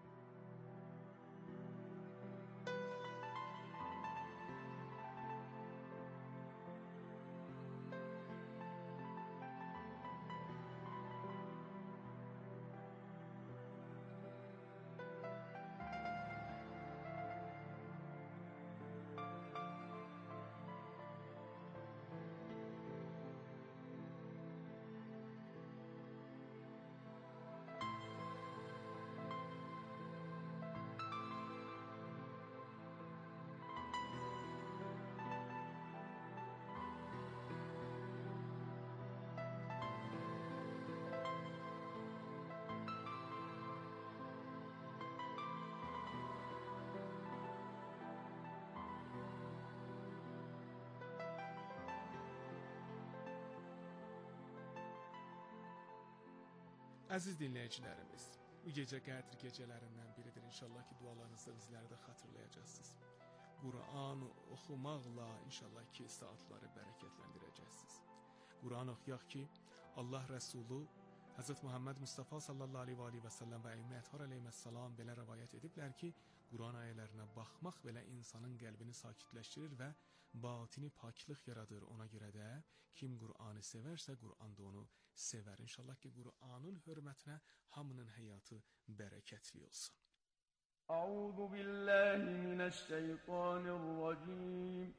Əziz dinləyicilərimiz, bu gecə Qədr gecələrindən biridir. İnşallah ki, dualarınızda bizləri də xatırlayacaqsınız. Quran oxumaqla inşallah ki, saatları bərəkətləndirəcəksiniz. Quran oxuyaq ki, Allah Rəsulu Həzrət Muhammed Mustafa sallallahu aleyhi və səlləm və əmmət aleyhissalam belə rəvayət ediblər ki, Quran ayələrinə baxmaq belə insanın qəlbini sakitləşdirir və batini paklıq yaradır. Ona görə də kim Qur'anı sevərsə, Qur'an da onu sevər. İnşallah ki, Qur'anın hörmətinə hamının həyatı bərəkətli olsun. Əuzu billahi minəşşeytanirracim.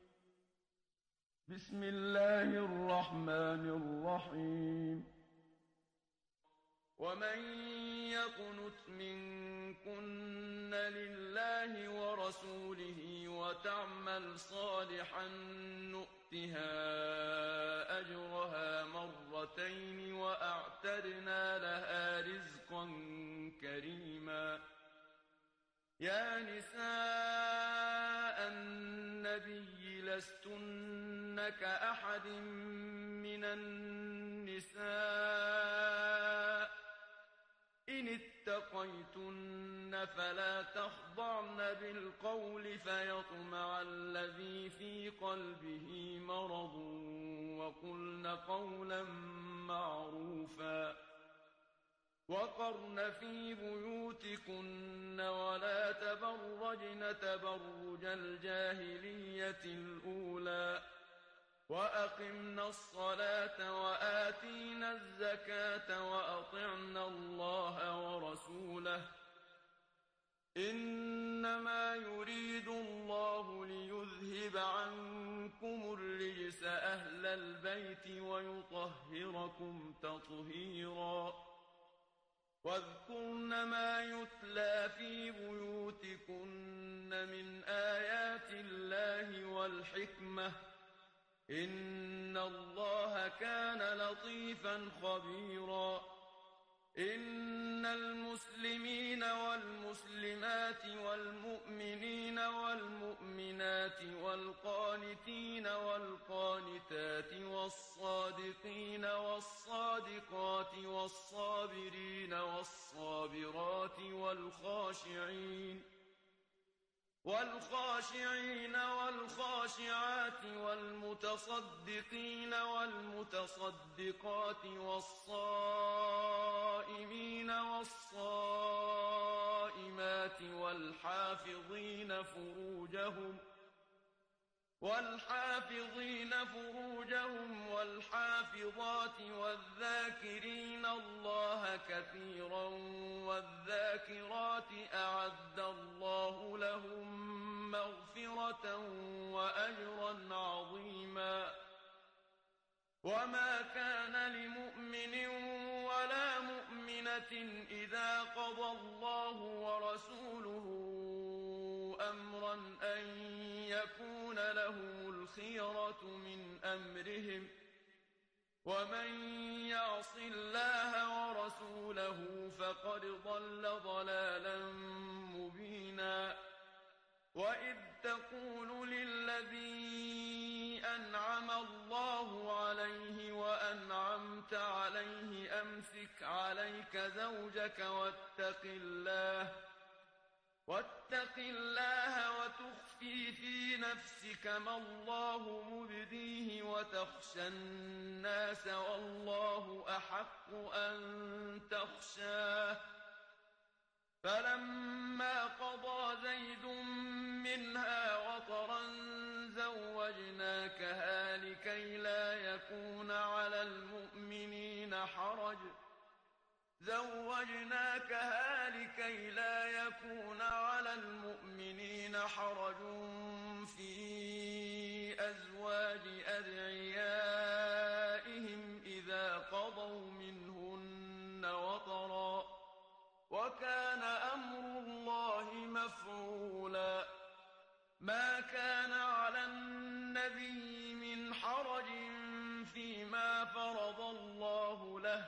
Bismillahirrahmanirrahim. ومن يقنت منكن لله ورسوله وتعمل صالحا نؤتها نؤتها أجرها مرتين وأعتدنا لها رزقا كريما يا نساء النبي لستن كأحد من النساء إن اتقيتن فلا تخضعن بالقول فيطمع الذي في قلبه مرض وقلن قولا معروفا وقرن في بيوتكن ولا تبرجن تبرج الجاهلية الأولى وأقمنا الصلاة وآتينا الزكاة وأطعنا الله ورسوله إنما يريد الله ليذهب عنكم الرجس أهل البيت ويطهركم تطهيرا واذكرن ما يتلى في بيوتكن من آيات الله والحكمة إن الله كان لطيفا خبيرا إن المسلمين والمسلمات والمؤمنين والمؤمنات والقانتين والقانتات والصادقين والصادقات والصابرين والصابرات والخاشعين والخاشعين والخاشعات والمتصدقين والمتصدقات والصائمين والصائمات والحافظين فروجهم والحافظين فروجهم والحافظات والذاكرين الله كثيرا والذاكرات أعد الله لهم مغفرة وأجرا عظيما وما كان لمؤمن ولا مؤمنة إذا قضى الله ورسوله أمرا أن يكون لهم الخيرة من أمرهم ومن يعص الله ورسوله فقد ضل ضلالا مبينا وإذ تقول للذي أنعم الله عليه وأنعمت عليه أمسك عليك زوجك واتق الله واتق الله وتخفي في نفسك ما الله مبديه وتخشى الناس والله أحق أن تخشاه فلما قضى زيد منها وطرا زوجناكها لكي لا يكون على المؤمنين حرج زوجناكها لكي لا يكون على المؤمنين حرج في أزواج أدعيائهم إذا قضوا منهن وطرا وكان أمر الله مفعولا ما كان على النبي من حرج فيما فرض الله له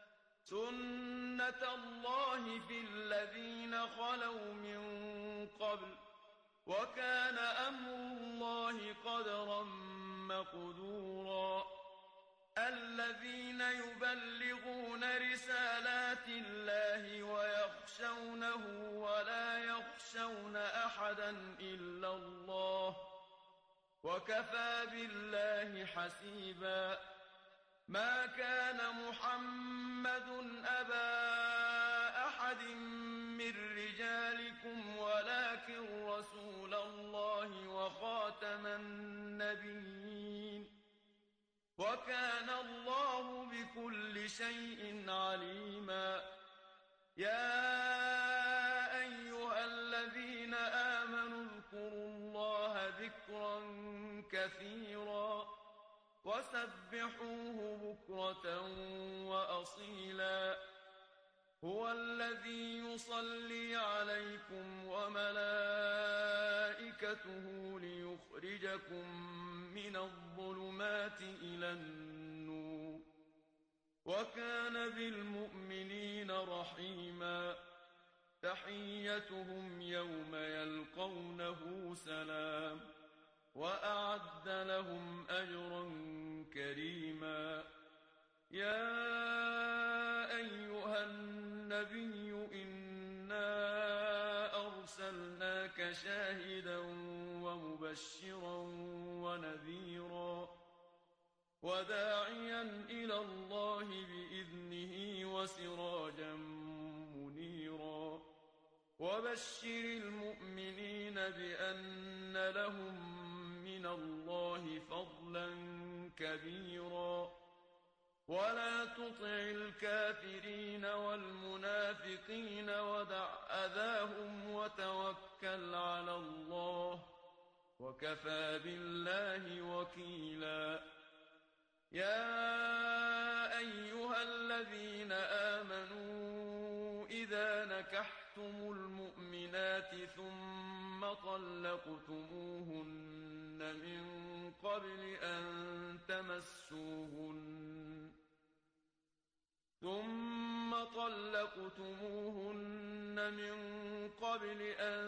سنة الله في الذين خلوا من قبل وكان أمر الله قدرا مقدورا الذين يبلغون رسالات الله ويخشونه ولا يخشون أحدا إلا الله وكفى بالله حسيبا ما كان محمد أبا أحد من رجالكم ولكن رسول الله وخاتم النبيين وكان الله بكل شيء عليما يا أيها الذين آمنوا اذكروا الله ذكرا كثيرا وسبحوه بكرة وأصيلا هو الذي يصلي عليكم وملائكته ليخرجكم من الظلمات إلى النور وكان بالمؤمنين رحيما تحيتهم يوم يلقونه سلام وأعد لهم أجرا كريما يا أيها النبي إنا أرسلناك شاهدا ومبشرا ونذيرا وداعيا إلى الله بإذنه وسراجا منيرا وبشر المؤمنين بأن لهم من الله فضلا كبيرا ولا تطع الكافرين والمنافقين ودع أذاهم وتوكل على الله وكفى بالله وكيلا يا أيها الذين آمنوا إذا نكحتم المؤمنات ثم طلقتموهن من قبل أن تمسوهن ثم طلقتموهن من قبل أن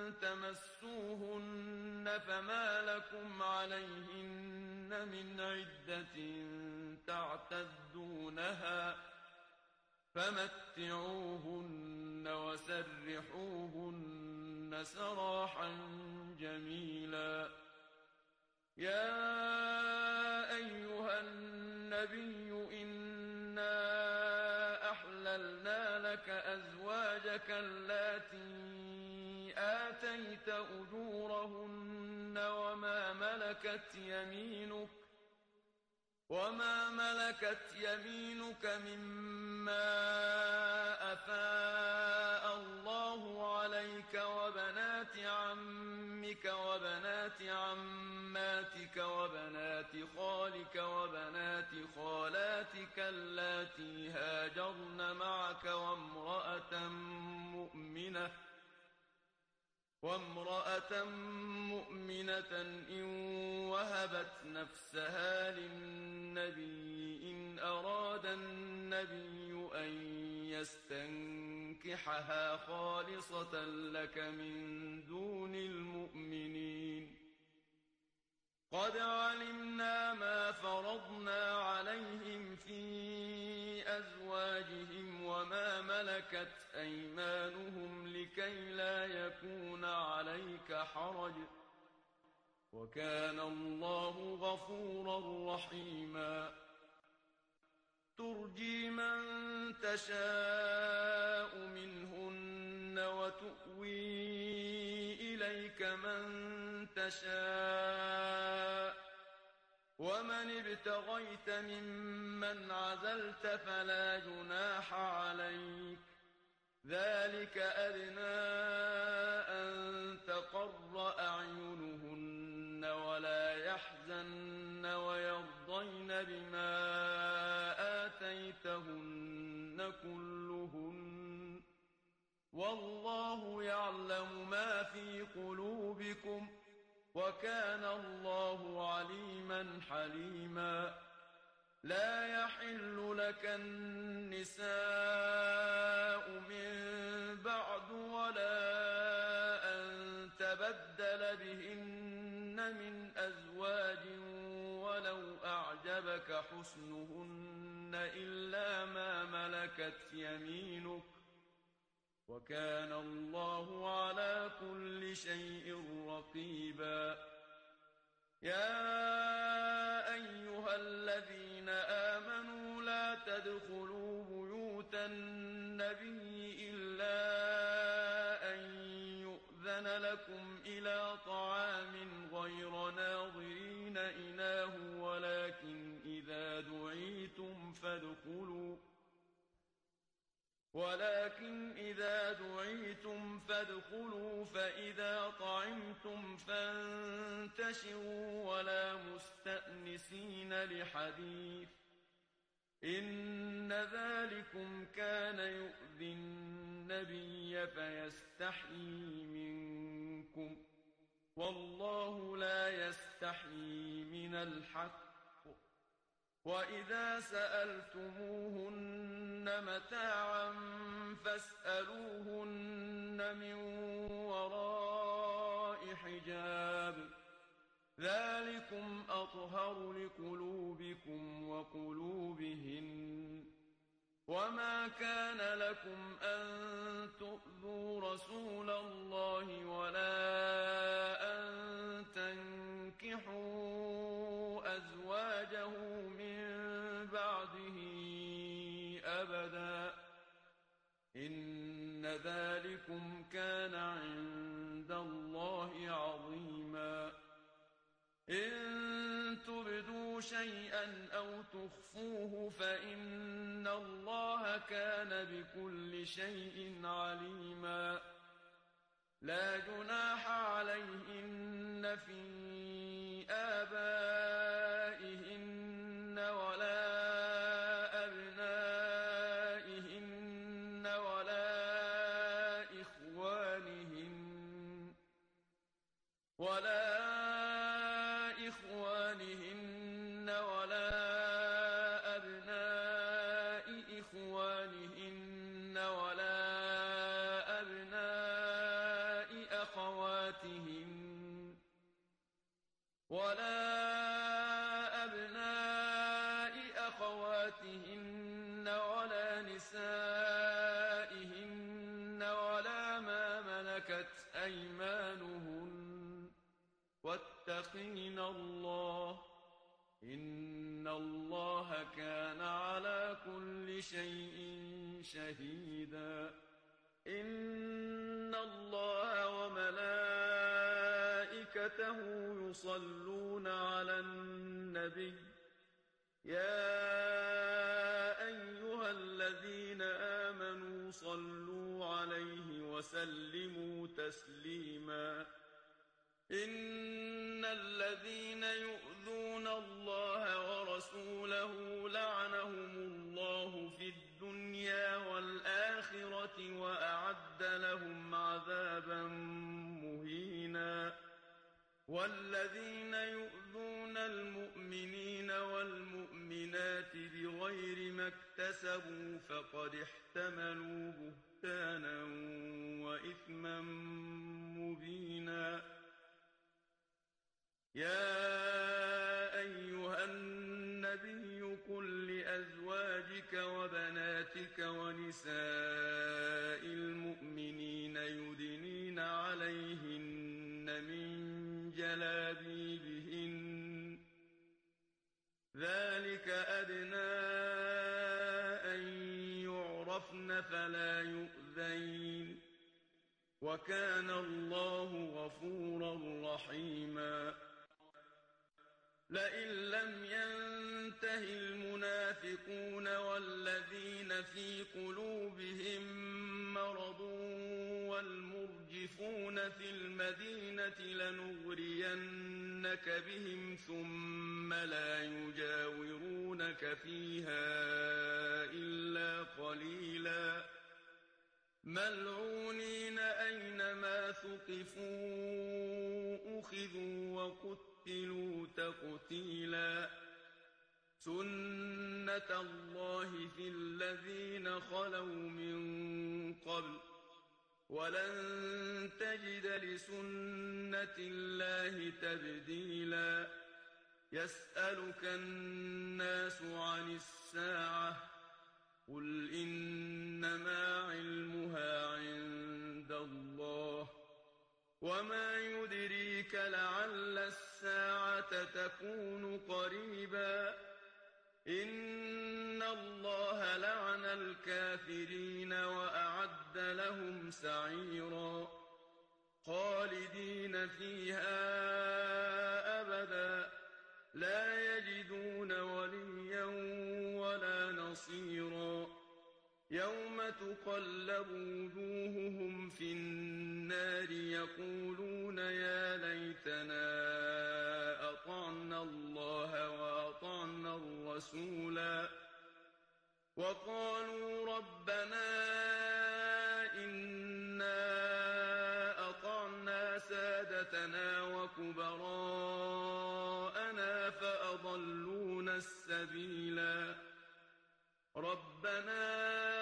تمسوهن فما لكم عليهن من عدة تعتدونها فمتعوهن وسرحوهن سراحا جميلا يا أيها النبي إنا أحللنا لك أزواجك اللاتي آتيت أجورهن وما ملكت يمينك وما ملكت يمينك مما أفاء الله عليك وبنات عمك وبنات عماتك وبنات خالك وبنات خالاتك اللاتي هاجرن معك وامرأة مؤمنة وامرأة مؤمنة إن وهبت نفسها للنبي إن أراد النبي أن يستنكحها خالصة لك من دون المؤمنين قد علمنا ما فرضنا عليهم في أزواجهم وما ملكت أيمانهم لكي لا يكون عليك حرج وكان الله غفورا رحيما ترجي من تشاء منهن وتؤوي إليك من تشاء ومن ابتغيت ممن عزلت فلا جناح عليك ذلك أدنى أن تقر أعينهن ولا يحزن ويرضين بما آتيتهن كلهن والله يعلم ما في قلوبكم وكان الله عليما حليما لا يحل لك النساء من بعد ولا أن تبدل بهن من أزواج ولو أعجبك حسنهن إلا ما ملكت يمينك وكان الله على كل شيء رقيبا يا أيها الذين آمنوا لا تدخلوا بيوت النبي إلا أن يؤذن لكم إلى طعام غير ناظرين إناه ولكن إذا دعيتم فادخلوا ولكن إذا دعيتم فادخلوا فإذا طعمتم فانتشروا ولا مستأنسين لحديث إن ذلكم كان يؤذي النبي فيستحيي منكم والله لا يستحيي من الحق وإذا سألتموهن متاعا فاسألوهن من وراء حجاب ذلكم أطهر لقلوبكم وقلوبهن وما كان لكم أن تؤذوا رسول الله ولا أن تنكحوا أزواجه من بعده أبدا إن ذلكم كان عند الله عظيما إن تبدوا شيئا أو تخفوه فإن الله كان بكل شيء عليما لا جناح عليهن في آبائهن ولا أبنائهن ولا إخوانهن ولا إخوانهن ولا أبناء إخوانهن ولا أبناء أخواتهن ولا أبناء أخواتهن ولا نسائهن ولا ما ملكت أيمانهن واتقين الله إن الله كان على كل شيء شهيدا إن الله وملائكته يصلون على النبي يا أيها الذين آمنوا صلوا عليه وسلموا تسليما إن الذين يؤذون الله ورسوله لعنهم الله في الدنيا والآخرة وأعد لهم عذابا مهينا والذين يؤذون المؤمنين والمؤمنات بغير ما اكتسبوا فقد احتملوا بهتانا وإثما مبينا يا أيها النبي قل لأزواجك وبناتك ونساء المؤمنين يدنين عليهن من جلابيبهن ذلك أدنى أن يعرفن فلا يؤذين وكان الله غفورا رحيما لئن لم ينته المنافقون والذين في قلوبهم مرض والمرجفون في المدينة لنغرينك بهم ثم لا يجاورونك فيها إلا قليلا ملعونين أينما ثقفوا أخذوا وقتلوا تقتيلا سنة الله في الذين خلوا من قبل ولن تجد لسنة الله تبديلا يسألك الناس عن الساعة قل إنما علمها عند الله وما يدريك لعل الساعة تكون قريبا إن الله لعن الكافرين وأعد لهم سعيرا خالدين فيها أبدا لا يجدون وليا ولا نصيرا يوم تقلب وجوههم في النار يقولون يا ليتنا أطعنا الله وأطعنا الرسولا وقالوا ربنا إنا أطعنا سادتنا وكبراءنا فأضلونا السبيلا ربنا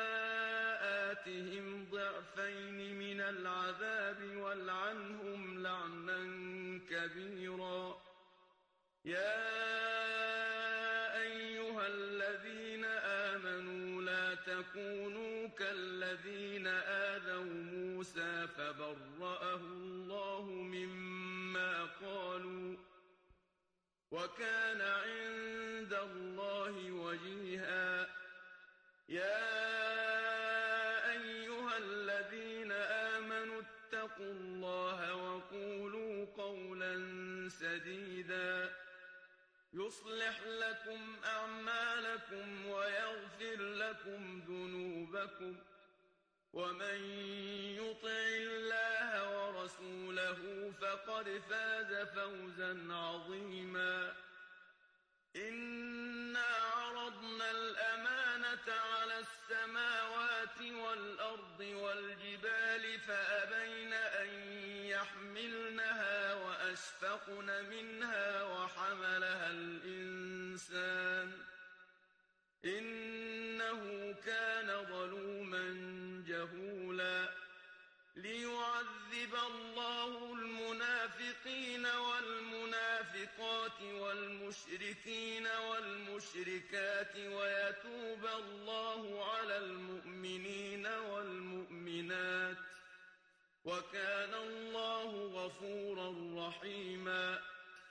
آتهم ضعفين من العذاب والعنهم لعنا كبيرا يا أيها الذين آمنوا لا تكونوا كالذين آذوا موسى فبرأه الله مما قالوا وكان عند الله وجيها يا أيها الذين آمنوا اتقوا الله وقولوا قولا سديدا يصلح لكم أعمالكم ويغفر لكم ذنوبكم ومن يطع الله ورسوله فقد فاز فوزا عظيما إنا عرضنا الأمانة على السماوات والأرض والجبال فأبين أن يحملنها وأشفقن منها وحملها الإنسان إنه كان ظلوما جهولا ليعذب الله المنافقين والمنافقات والمشركين والمشركات ويتوب الله على المؤمنين والمؤمنات وكان الله غفورا رحيما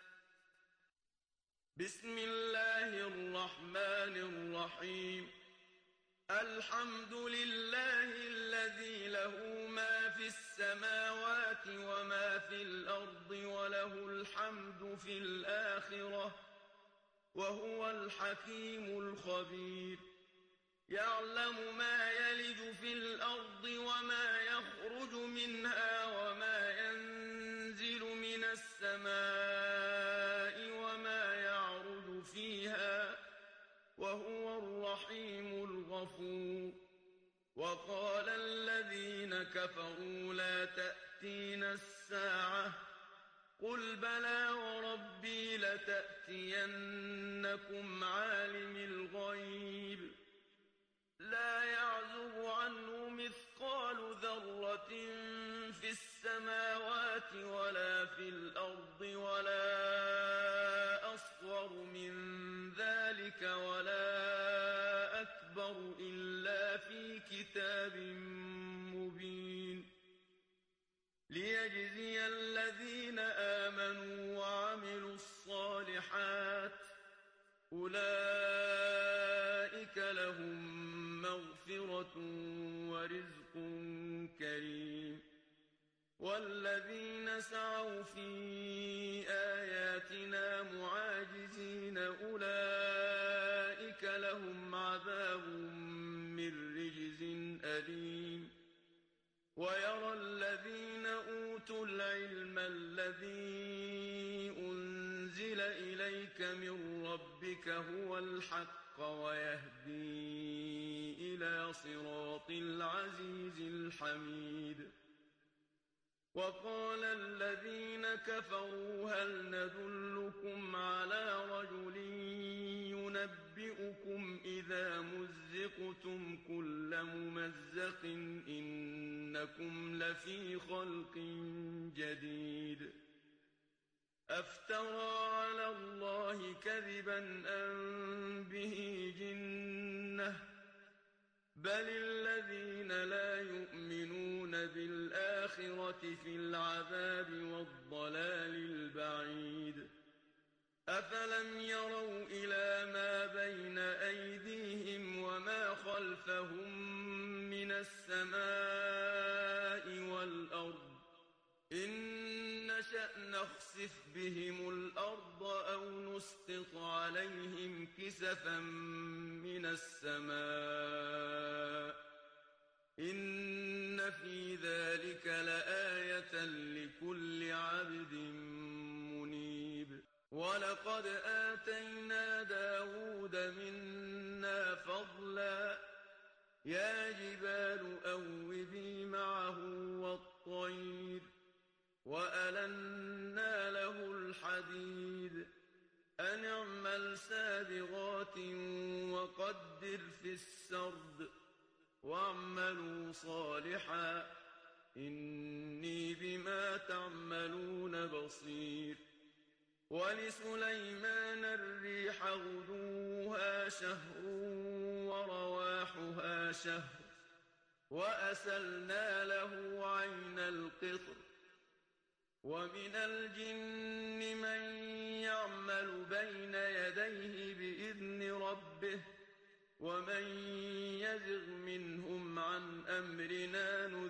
بسم الله الرحمن الرحيم الحمد لله الذي له ما في السماوات وما في الأرض وله الحمد في الآخرة وهو الحكيم الخبير يعلم ما يلج في الأرض وما يخرج منها وما ينزل من السماء وما يعرج فيها وهو الرحيم الغفور وقال الذين كفروا لا تأتينا الساعة قل بلى وربي لتأتينكم عالم الغيب لا يعزب عنه مثقال ذرة في السماوات ولا في الأرض ولا أصغر من ذلك ولا أكبر إلا في كتاب مبين ليجزي الذين آمنوا وعملوا الصالحات أولئك لهم مغفرة ورزق كريم والذين سعوا في آياتنا معاجزين أولئك لهم عذاب من رجز أليم ويرى الذين أوتوا العلم الذي أنزل إليك من ربك هو الحق ويهدي إلى صراط العزيز الحميد وقال الذين كفروا هل ندلكم على رجل ينبئكم إذا مزقتم كل ممزق إنكم لفي خلق جديد أفترى على الله كذبا أم به جنة بل الذين لا يؤمنون بالآخرة في العذاب والضلال البعيد أفلم يروا إلى ما بين أيديهم وما خلفهم من السماء والأرض إن نشأ نخسف بهم الأرض أو نسقط عليهم كسفا من السماء إن في ذلك لآية لكل عبد منيب ولقد آتينا داود منا فضلا يا جبال أوبي معه والطير وألنا له الحديد أن اعمل سابغات وقدر في السرد واعملوا صالحا إني بما تعملون بصير ولسليمان الريح غدوها شهر ورواحها شهر وأسلنا له عين القطر ومن الجن من يعمل بين يديه بإذن ربه ومن يزغ منهم عن أمرنا